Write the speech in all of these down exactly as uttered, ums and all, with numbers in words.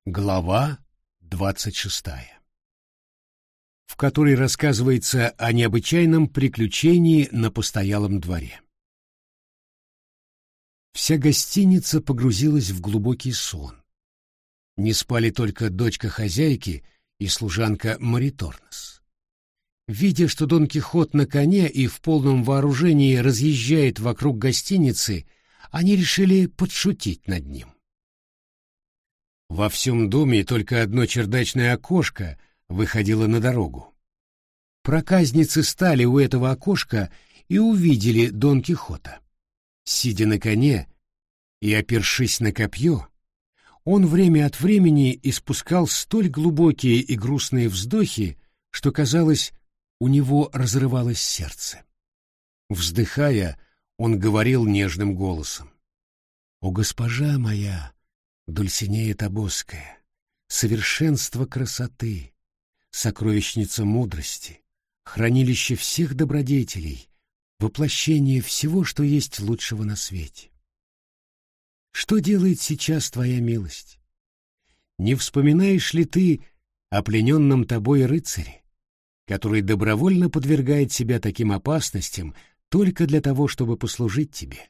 Глава двадцать шестая, в которой рассказывается о необычайном приключении на постоялом дворе. Вся гостиница погрузилась в глубокий сон. Не спали только дочка хозяйки и служанка Мариторнес. Видя, что Дон Кихот на коне и в полном вооружении разъезжает вокруг гостиницы, они решили подшутить над ним. Во всем доме только одно чердачное окошко выходило на дорогу. Проказницы стали у этого окошка и увидели Дон Кихота. Сидя на коне и опершись на копье, он время от времени испускал столь глубокие и грустные вздохи, что, казалось, у него разрывалось сердце. Вздыхая, он говорил нежным голосом: «О, госпожа моя, Дульсинея Тобосская, совершенство красоты, сокровищница мудрости, хранилище всех добродетелей, воплощение всего, что есть лучшего на свете. Что делает сейчас твоя милость? Не вспоминаешь ли ты о плененном тобой рыцаре, который добровольно подвергает себя таким опасностям только для того, чтобы послужить тебе?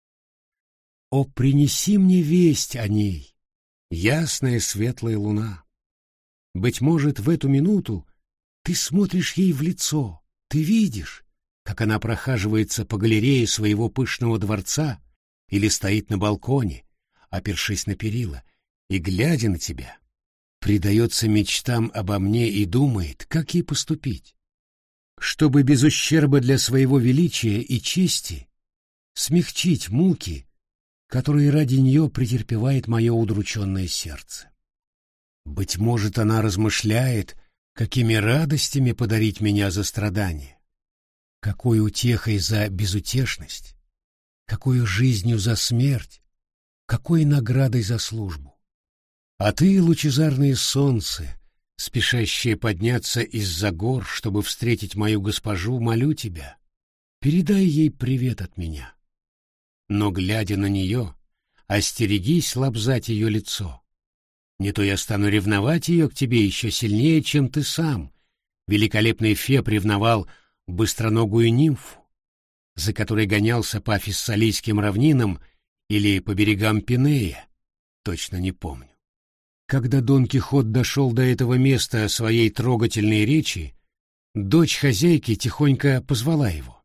О, принеси мне весть о ней, ясная светлая луна. Быть может, в эту минуту ты смотришь ей в лицо, ты видишь, как она прохаживается по галерее своего пышного дворца или стоит на балконе, опершись на перила, и, глядя на тебя, предается мечтам обо мне и думает, как ей поступить, чтобы без ущерба для своего величия и чести смягчить муки, которые ради нее претерпевает мое удрученное сердце. Быть может, она размышляет, какими радостями подарить меня за страдания, какой утехой за безутешность, какой жизнью за смерть, какой наградой за службу. А ты, лучезарное солнце, спешащее подняться из-за гор, чтобы встретить мою госпожу, молю тебя, передай ей привет от меня. Но, глядя на нее, остерегись лобзать ее лицо. Не то я стану ревновать ее к тебе еще сильнее, чем ты сам. Великолепный Феб ревновал быстроногую нимфу, за которой гонялся по фессалийским равнинам или по берегам Пинея, точно не помню. Когда Дон Кихот дошел до этого места своей трогательной речи, дочь хозяйки тихонько позвала его.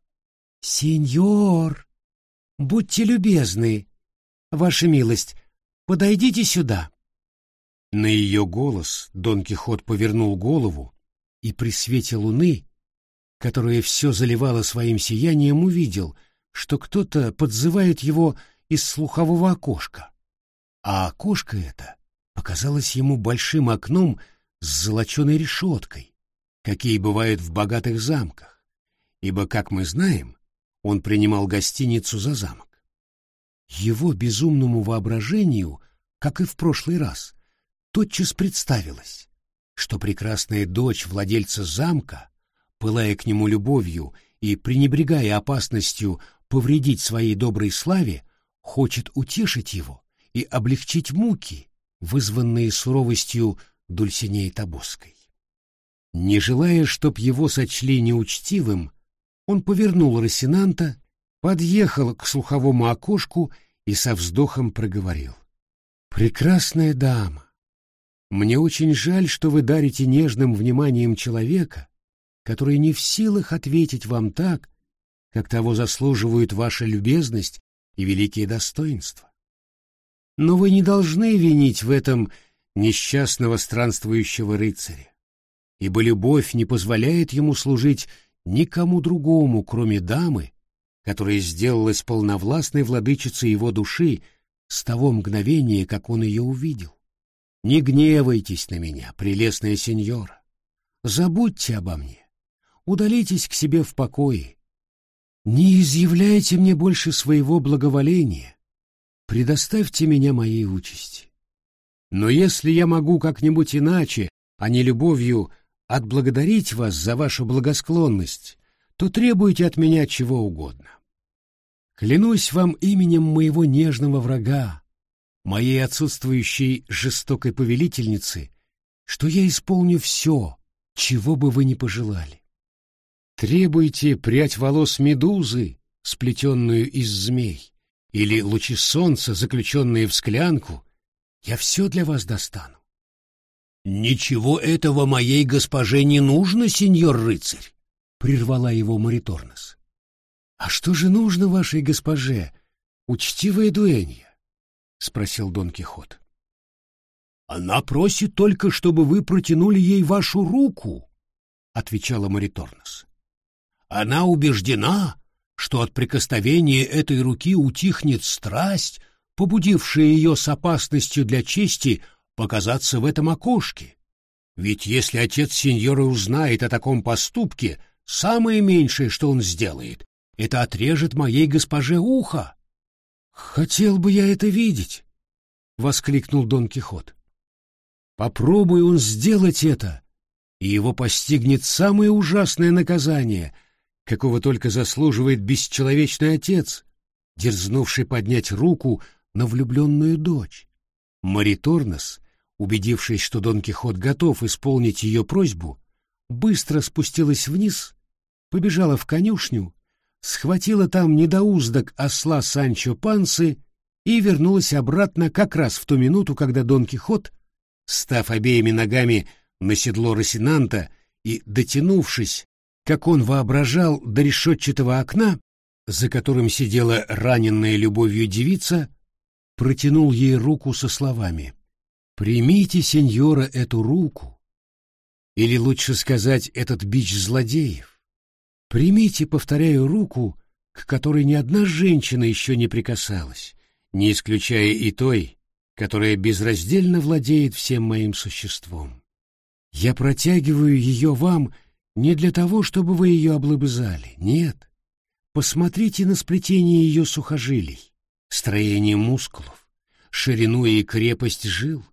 «Сеньор! Будьте любезны, ваша милость, подойдите сюда». На ее голос Дон Кихот повернул голову и при свете луны, которая все заливала своим сиянием, увидел, что кто-то подзывает его из слухового окошка, а окошко это показалось ему большим окном с золоченой решеткой, какие бывают в богатых замках, ибо, как мы знаем, он принимал гостиницу за замок. Его безумному воображению, как и в прошлый раз, тотчас представилось, что прекрасная дочь владельца замка, пылая к нему любовью и пренебрегая опасностью повредить своей доброй славе, хочет утешить его и облегчить муки, вызванные суровостью Дульсинеи Тобосской. Не желая, чтоб его сочли неучтивым, он повернул Росинанта, подъехал к слуховому окошку и со вздохом проговорил: «Прекрасная дама, мне очень жаль, что вы дарите нежным вниманием человека, который не в силах ответить вам так, как того заслуживают ваша любезность и великие достоинства. Но вы не должны винить в этом несчастного странствующего рыцаря, ибо любовь не позволяет ему служить никому другому, кроме дамы, которая сделалась полновластной владычицей его души с того мгновения, как он ее увидел. Не гневайтесь на меня, прелестная сеньора. Забудьте обо мне. Удалитесь к себе в покое. Не изъявляйте мне больше своего благоволения. Предоставьте меня моей участи. Но если я могу как-нибудь иначе, а не любовью, отблагодарить вас за вашу благосклонность, то требуйте от меня чего угодно. Клянусь вам именем моего нежного врага, моей отсутствующей жестокой повелительницы, что я исполню все, чего бы вы ни пожелали. Требуйте прядь волос медузы, сплетенную из змей, или лучи солнца, заключенные в склянку, я все для вас достану. — Ничего этого моей госпоже не нужно, сеньор рыцарь, — прервала его Мариторнес. — А что же нужно вашей госпоже, учтивая дуэнья? — спросил Дон Кихот. — Она просит только, чтобы вы протянули ей вашу руку, — отвечала Мариторнес. — Она убеждена, что от прикосновения этой руки утихнет страсть, побудившая ее с опасностью для чести показаться в этом окошке. Ведь если отец сеньоры узнает о таком поступке, самое меньшее, что он сделает, это отрежет моей госпоже ухо. — Хотел бы я это видеть! — воскликнул Дон Кихот. — Попробуй он сделать это, и его постигнет самое ужасное наказание, какого только заслуживает бесчеловечный отец, дерзнувший поднять руку на влюбленную дочь. Мариторнес, убедившись, что Дон Кихот готов исполнить ее просьбу, быстро спустилась вниз, побежала в конюшню, схватила там недоуздок осла Санчо Пансы и вернулась обратно как раз в ту минуту, когда Дон Кихот, став обеими ногами на седло Росинанта и дотянувшись, как он воображал, до решетчатого окна, за которым сидела раненная любовью девица, протянул ей руку со словами: «Примите, сеньора, эту руку, или лучше сказать, этот бич злодеев. Примите, повторяю, руку, к которой ни одна женщина еще не прикасалась, не исключая и той, которая безраздельно владеет всем моим существом. Я протягиваю ее вам не для того, чтобы вы ее облобызали, нет. Посмотрите на сплетение ее сухожилий, строение мускулов, ширину и крепость жил.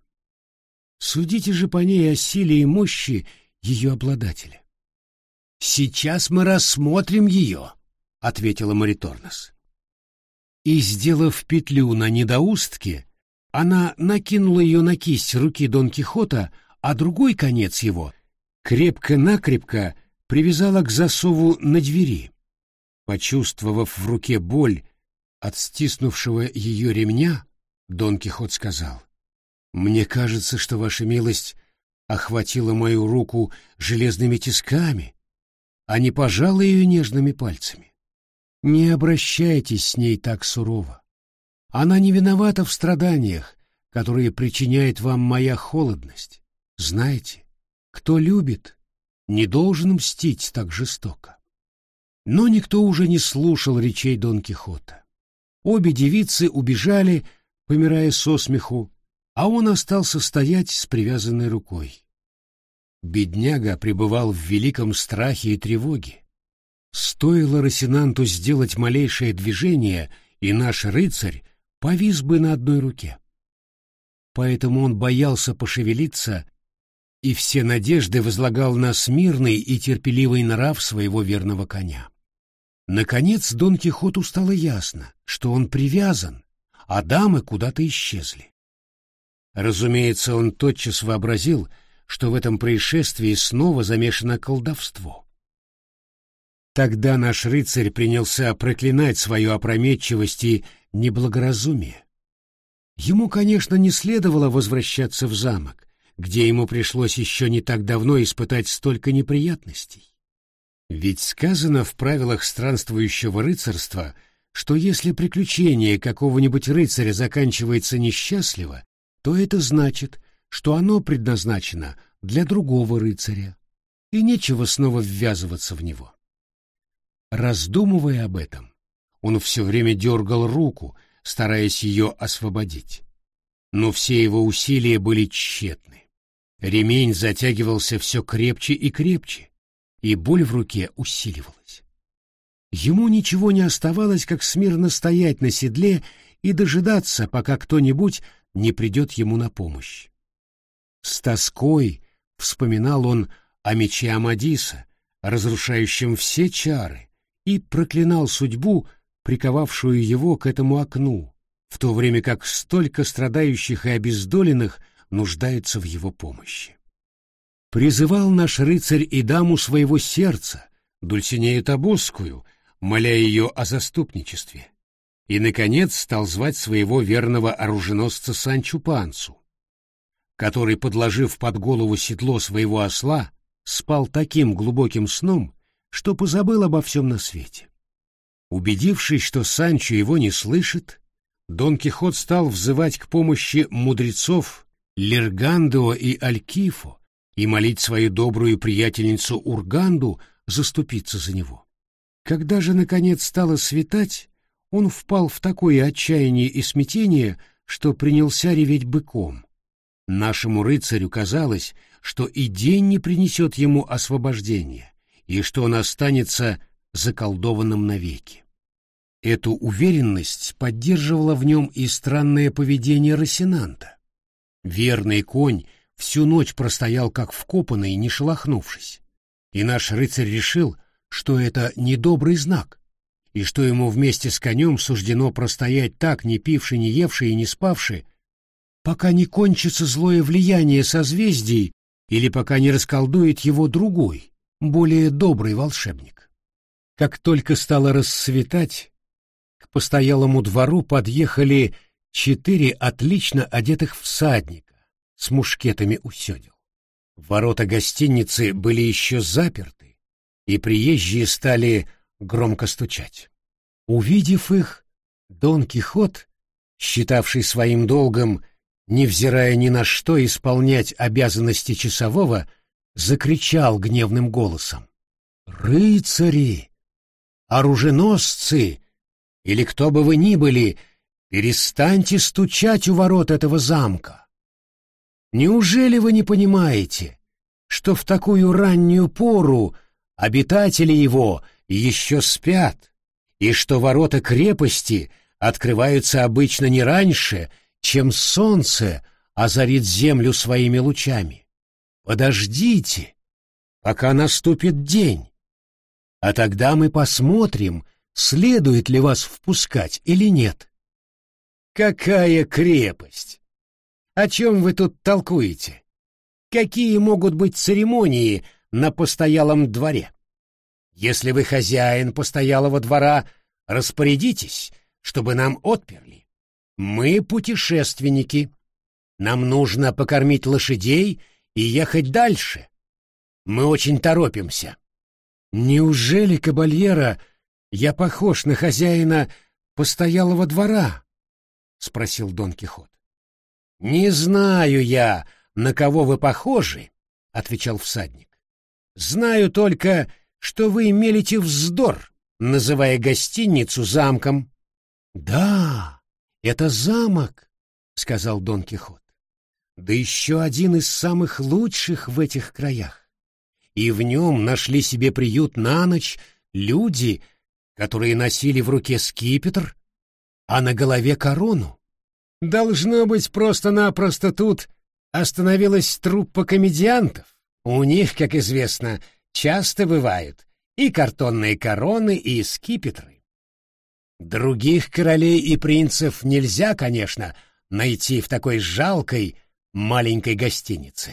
Судите же по ней о силе и мощи ее обладателя». «Сейчас мы рассмотрим ее», — ответила Мариторнес. И, сделав петлю на недоустке, она накинула ее на кисть руки Дон Кихота, а другой конец его крепко-накрепко привязала к засову на двери. Почувствовав в руке боль от стиснувшего ее ремня, Дон Кихот сказал: «Мне кажется, что ваша милость охватила мою руку железными тисками, а не пожала ее нежными пальцами. Не обращайтесь с ней так сурово. Она не виновата в страданиях, которые причиняет вам моя холодность. Знаете, кто любит, не должен мстить так жестоко». Но никто уже не слушал речей Дон Кихота. Обе девицы убежали, помирая со смеху, а он остался стоять с привязанной рукой. Бедняга пребывал в великом страхе и тревоге. Стоило Росинанту сделать малейшее движение, и наш рыцарь повис бы на одной руке. Поэтому он боялся пошевелиться и все надежды возлагал на смирный и терпеливый нрав своего верного коня. Наконец Дон Кихоту стало ясно, что он привязан, а дамы куда-то исчезли. Разумеется, он тотчас вообразил, что в этом происшествии снова замешано колдовство. Тогда наш рыцарь принялся проклинать свою опрометчивость и неблагоразумие. Ему, конечно, не следовало возвращаться в замок, где ему пришлось еще не так давно испытать столько неприятностей. Ведь сказано в правилах странствующего рыцарства, что если приключение какого-нибудь рыцаря заканчивается несчастливо, то это значит, что оно предназначено для другого рыцаря, и нечего снова ввязываться в него. Раздумывая об этом, он все время дергал руку, стараясь ее освободить. Но все его усилия были тщетны. Ремень затягивался все крепче и крепче, и боль в руке усиливалась. Ему ничего не оставалось, как смирно стоять на седле и дожидаться, пока кто-нибудь не придет ему на помощь. С тоской вспоминал он о мече Амадиса, разрушающем все чары, и проклинал судьбу, приковавшую его к этому окну, в то время как столько страдающих и обездоленных нуждаются в его помощи. Призывал наш рыцарь и даму своего сердца, Дульсинею Тобосскую, моля ее о заступничестве, и, наконец, стал звать своего верного оруженосца Санчо Пансу, который, подложив под голову седло своего осла, спал таким глубоким сном, что позабыл обо всем на свете. Убедившись, что Санчо его не слышит, Дон Кихот стал взывать к помощи мудрецов Лергандо и Алькифо и молить свою добрую приятельницу Урганду заступиться за него. Когда же, наконец, стало светать, он впал в такое отчаяние и смятение, что принялся реветь быком. Нашему рыцарю казалось, что и день не принесет ему освобождения, и что он останется заколдованным навеки. Эту уверенность поддерживало в нем и странное поведение Росинанта. Верный конь всю ночь простоял как вкопанный, не шелохнувшись, и наш рыцарь решил, что это недобрый знак, и что ему вместе с конем суждено простоять так, не пивши, не евши и не спавши, пока не кончится злое влияние созвездий или пока не расколдует его другой, более добрый волшебник. Как только стало рассветать, к постоялому двору подъехали четыре отлично одетых всадника с мушкетами у седел. Ворота гостиницы были еще заперты, и приезжие стали громко стучать. Увидев их, Дон Кихот, считавший своим долгом, невзирая ни на что, исполнять обязанности часового, закричал гневным голосом: «Рыцари! Оруженосцы! Или кто бы вы ни были, перестаньте стучать у ворот этого замка! Неужели вы не понимаете, что в такую раннюю пору обитатели его еще спят, и что ворота крепости открываются обычно не раньше, чем солнце озарит землю своими лучами? Подождите, пока наступит день, а тогда мы посмотрим, следует ли вас впускать или нет». «Какая крепость? О чем вы тут толкуете? Какие могут быть церемонии на постоялом дворе? Если вы хозяин постоялого двора, распорядитесь, чтобы нам отперли. Мы путешественники. Нам нужно покормить лошадей и ехать дальше. Мы очень торопимся». «Неужели, кабальера, я похож на хозяина постоялого двора?» — спросил Дон Кихот. «Не знаю я, на кого вы похожи», — отвечал всадник. «Знаю только, что вы мелите вздор, называя гостиницу замком». «Да, это замок», — сказал Дон Кихот. «Да еще один из самых лучших в этих краях. И в нем нашли себе приют на ночь люди, которые носили в руке скипетр, а на голове корону. Должно быть, просто-напросто тут остановилась труппа комедиантов. У них, как известно, часто бывают и картонные короны, и скипетры. Других королей и принцев нельзя, конечно, найти в такой жалкой маленькой гостинице».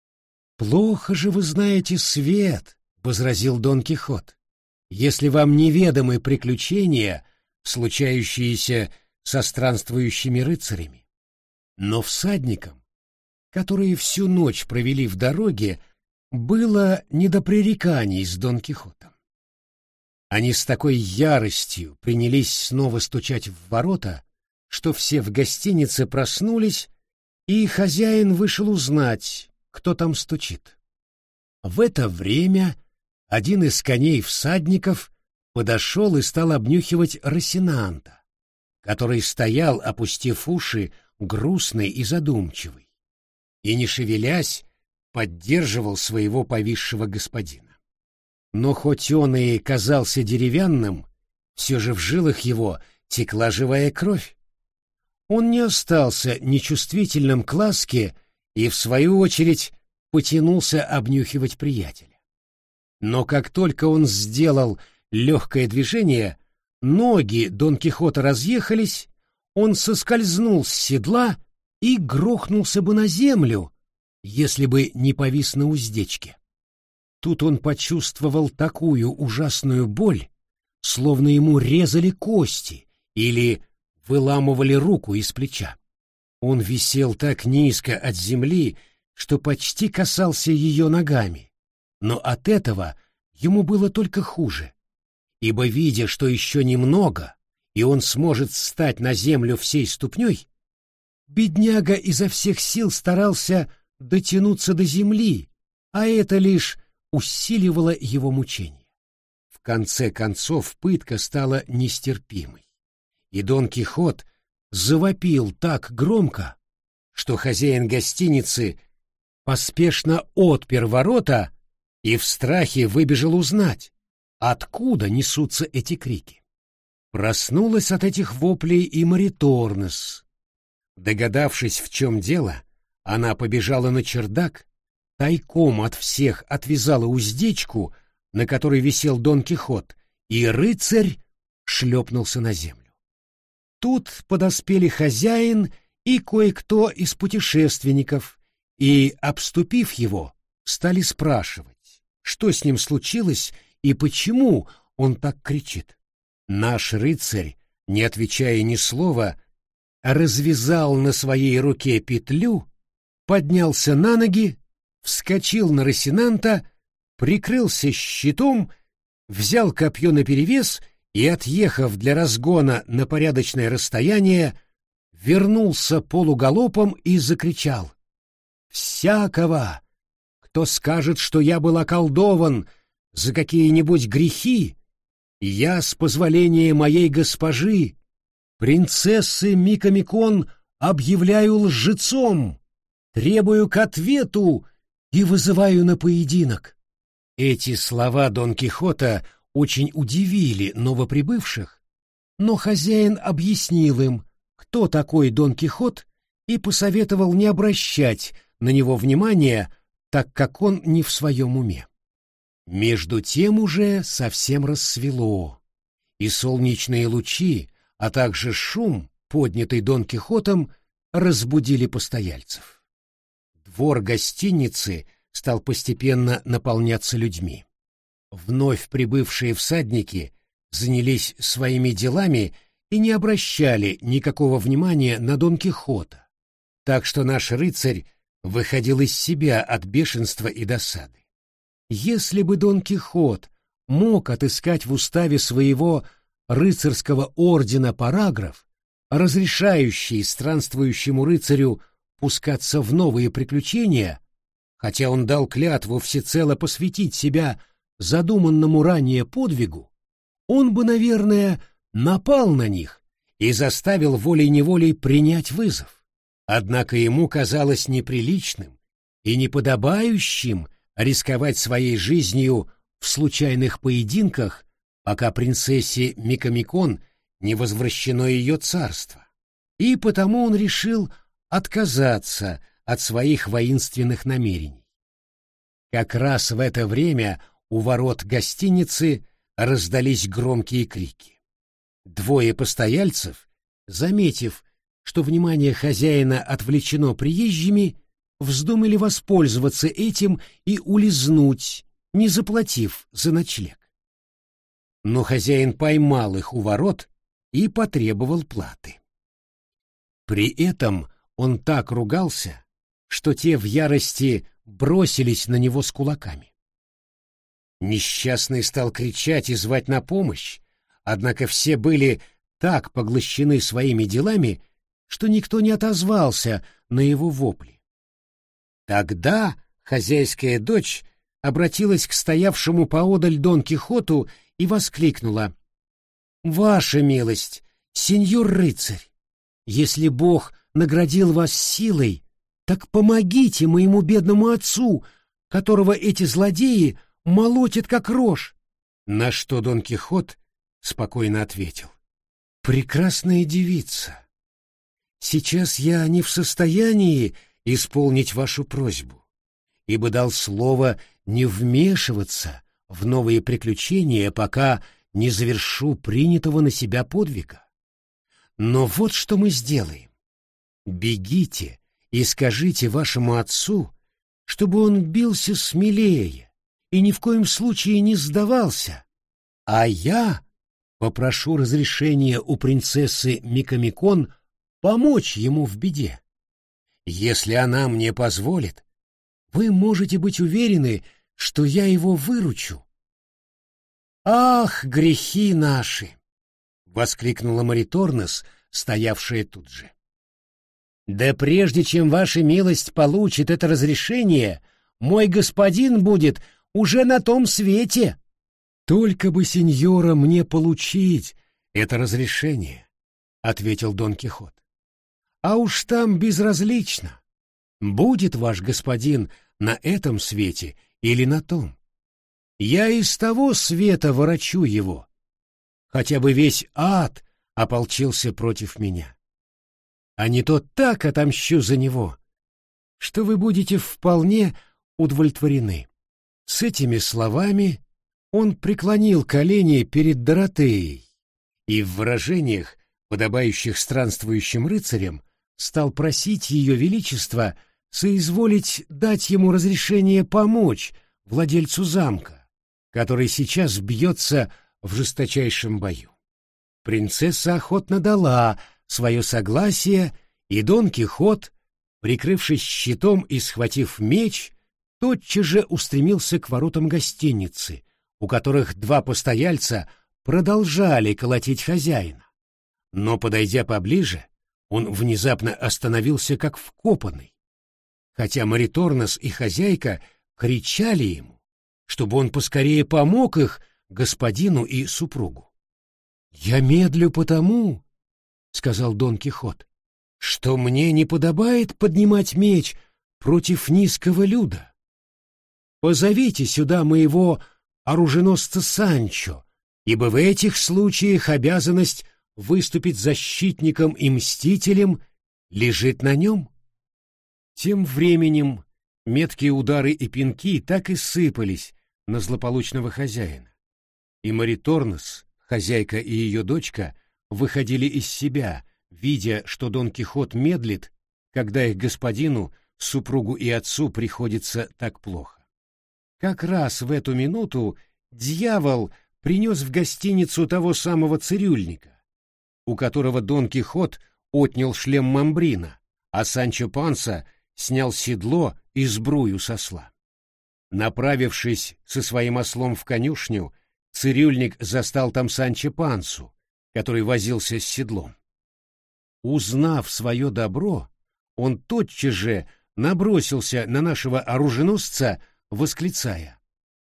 «Плохо же вы знаете свет», — возразил Дон Кихот, «если вам неведомы приключения, случающиеся со странствующими рыцарями. Но всадникам, которые всю ночь провели в дороге, было не до пререканий с Дон Кихотом. Они с такой яростью принялись снова стучать в ворота, что все в гостинице проснулись, и хозяин вышел узнать, кто там стучит. В это время один из коней всадников подошел и стал обнюхивать Росинанта, который стоял, опустив уши, грустный и задумчивый, и, не шевелясь, поддерживал своего повисшего господина. Но хоть он и казался деревянным, все же в жилах его текла живая кровь. Он не остался нечувствительным к ласке и, в свою очередь, потянулся обнюхивать приятеля. Но как только он сделал легкое движение, ноги Дон Кихота разъехались, он соскользнул с седла и грохнулся бы на землю, если бы не повис на уздечке. Тут он почувствовал такую ужасную боль, словно ему резали кости или выламывали руку из плеча. Он висел так низко от земли, что почти касался ее ногами, но от этого ему было только хуже, ибо, видя, что еще немного, и он сможет встать на землю всей ступней, бедняга изо всех сил старался дотянуться до земли, а это лишь усиливало его мучение. В конце концов пытка стала нестерпимой, и Дон Кихот завопил так громко, что хозяин гостиницы поспешно отпер ворота и в страхе выбежал узнать, откуда несутся эти крики. Проснулась от этих воплей и Мариторнес. Догадавшись, в чем дело, она побежала на чердак, тайком от всех отвязала уздечку, на которой висел Дон Кихот, и рыцарь шлепнулся на землю. Тут подоспели хозяин и кое-кто из путешественников, и, обступив его, стали спрашивать, что с ним случилось и почему он так кричит. Наш рыцарь, не отвечая ни слова, развязал на своей руке петлю, поднялся на ноги, вскочил на Росинанта, прикрылся щитом, взял копье наперевес и, отъехав для разгона на порядочное расстояние, вернулся полугалопом и закричал: «Всякого, кто скажет, что я был околдован за какие-нибудь грехи, я, с позволения моей госпожи, принцессы Микомикон, объявляю лжецом, требую к ответу и вызываю на поединок». Эти слова Дон Кихота очень удивили новоприбывших, но хозяин объяснил им, кто такой Дон Кихот, и посоветовал не обращать на него внимания, так как он не в своем уме. Между тем уже совсем рассвело, и солнечные лучи, а также шум, поднятый Дон Кихотом, разбудили постояльцев. Двор гостиницы стал постепенно наполняться людьми. Вновь прибывшие всадники занялись своими делами и не обращали никакого внимания на Дон Кихота, так что наш рыцарь выходил из себя от бешенства и досады. Если бы Дон Кихот мог отыскать в уставе своего рыцарского ордена параграф, разрешающий странствующему рыцарю пускаться в новые приключения, хотя он дал клятву всецело посвятить себя задуманному ранее подвигу, он бы, наверное, напал на них и заставил волей-неволей принять вызов. Однако ему казалось неприличным и неподобающим рисковать своей жизнью в случайных поединках, пока принцессе Микомикон не возвращено ее царство, и потому он решил отказаться от своих воинственных намерений. Как раз в это время у ворот гостиницы раздались громкие крики. Двое постояльцев, заметив, что внимание хозяина отвлечено приезжими, вздумали воспользоваться этим и улизнуть, не заплатив за ночлег. Но хозяин поймал их у ворот и потребовал платы. При этом он так ругался, что те в ярости бросились на него с кулаками. Несчастный стал кричать и звать на помощь, однако все были так поглощены своими делами, что никто не отозвался на его вопли. Тогда хозяйская дочь обратилась к стоявшему поодаль Дон Кихоту и воскликнула: «Ваша милость, сеньор рыцарь, если Бог наградил вас силой, так помогите моему бедному отцу, которого эти злодеи молотят как рожь». На что Дон Кихот спокойно ответил: «Прекрасная девица, сейчас я не в состоянии исполнить вашу просьбу, ибо дал слово не вмешиваться в новые приключения, пока не завершу принятого на себя подвига. Но вот что мы сделаем. Бегите и скажите вашему отцу, чтобы он бился смелее и ни в коем случае не сдавался, а я попрошу разрешения у принцессы Микамикон помочь ему в беде. Если она мне позволит, вы можете быть уверены, что я его выручу. «Ах, грехи наши!» — воскликнула Мариторнес, стоявшая тут же. «Да прежде чем ваша милость получит это разрешение, мой господин будет уже на том свете». «Только бы, сеньора, мне получить это разрешение», — ответил Дон Кихот. «А уж там безразлично, будет ваш господин на этом свете или на том. Я из того света ворочу его, хотя бы весь ад ополчился против меня. А не то так отомщу за него, что вы будете вполне удовлетворены». С этими словами он преклонил колени перед Доротеей и в выражениях, подобающих странствующим рыцарям, стал просить ее величество соизволить дать ему разрешение помочь владельцу замка, который сейчас бьется в жесточайшем бою. Принцесса охотно дала свое согласие, и Дон Кихот, прикрывшись щитом и схватив меч, тотчас же устремился к воротам гостиницы, у которых два постояльца продолжали колотить хозяина. Но, подойдя поближе, он внезапно остановился как вкопанный, хотя Мариторнес и хозяйка кричали ему, чтобы он поскорее помог их, господину и супругу. «Я медлю потому, — сказал Дон Кихот, — что мне не подобает поднимать меч против низкого люда. Позовите сюда моего оруженосца Санчо, ибо в этих случаях обязанность выступить защитником и мстителем лежит на нем». Тем временем меткие удары и пинки так и сыпались на злополучного хозяина, и Мариторнес, хозяйка и ее дочка, выходили из себя, видя, что Дон Кихот медлит, когда их господину, супругу и отцу приходится так плохо. Как раз в эту минуту дьявол принес в гостиницу того самого цирюльника, у которого Дон Кихот отнял шлем Мамбрина, а Санчо Панса снял седло и сбрую с осла. Направившись со своим ослом в конюшню, цирюльник застал там Санчо Пансу, который возился с седлом. Узнав свое добро, он тотчас же набросился на нашего оруженосца, восклицая: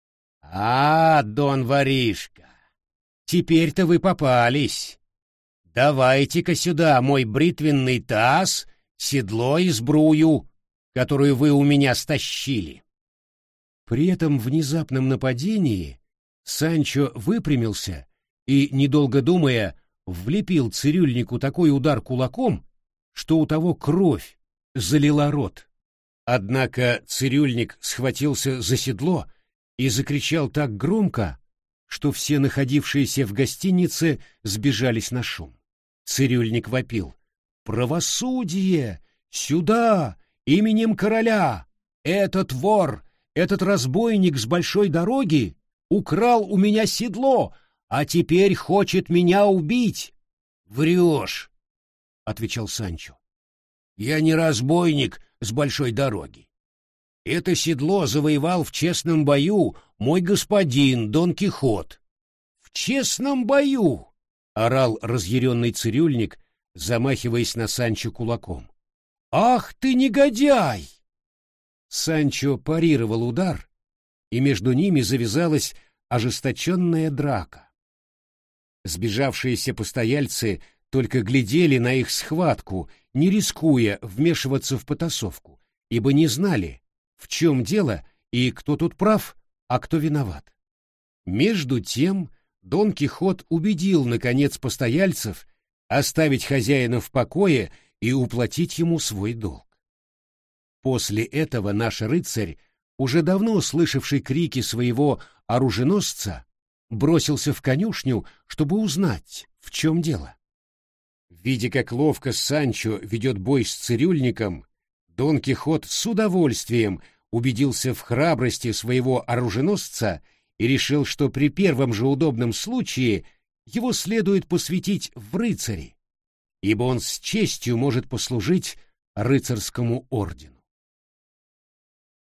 «А, Дон Воришка, теперь-то вы попались! Давайте-ка сюда мой бритвенный таз, седло и сбрую, которую вы у меня стащили». При этом внезапном нападении Санчо выпрямился и, недолго думая, влепил цирюльнику такой удар кулаком, что у того кровь залила рот. Однако цирюльник схватился за седло и закричал так громко, что все находившиеся в гостинице сбежались на шум. Цирюльник вопил: «Правосудие! Сюда! Именем короля! Этот вор, этот разбойник с большой дороги украл у меня седло, а теперь хочет меня убить!» «Врешь!» — отвечал Санчо. «Я не разбойник с большой дороги. Это седло завоевал в честном бою мой господин Дон Кихот». «В честном бою!» — орал разъяренный цирюльник, замахиваясь на Санчо кулаком. «Ах ты негодяй!» Санчо парировал удар, и между ними завязалась ожесточенная драка. Сбежавшиеся постояльцы только глядели на их схватку, не рискуя вмешиваться в потасовку, ибо не знали, в чем дело и кто тут прав, а кто виноват. Между тем Дон Кихот убедил, наконец, постояльцев оставить хозяина в покое и уплатить ему свой долг. После этого наш рыцарь, уже давно слышавший крики своего оруженосца, бросился в конюшню, чтобы узнать, в чем дело. Видя, как ловко Санчо ведет бой с цирюльником, Дон Кихот с удовольствием убедился в храбрости своего оруженосца и решил, что при первом же удобном случае его следует посвятить в рыцари, ибо он с честью может послужить рыцарскому ордену.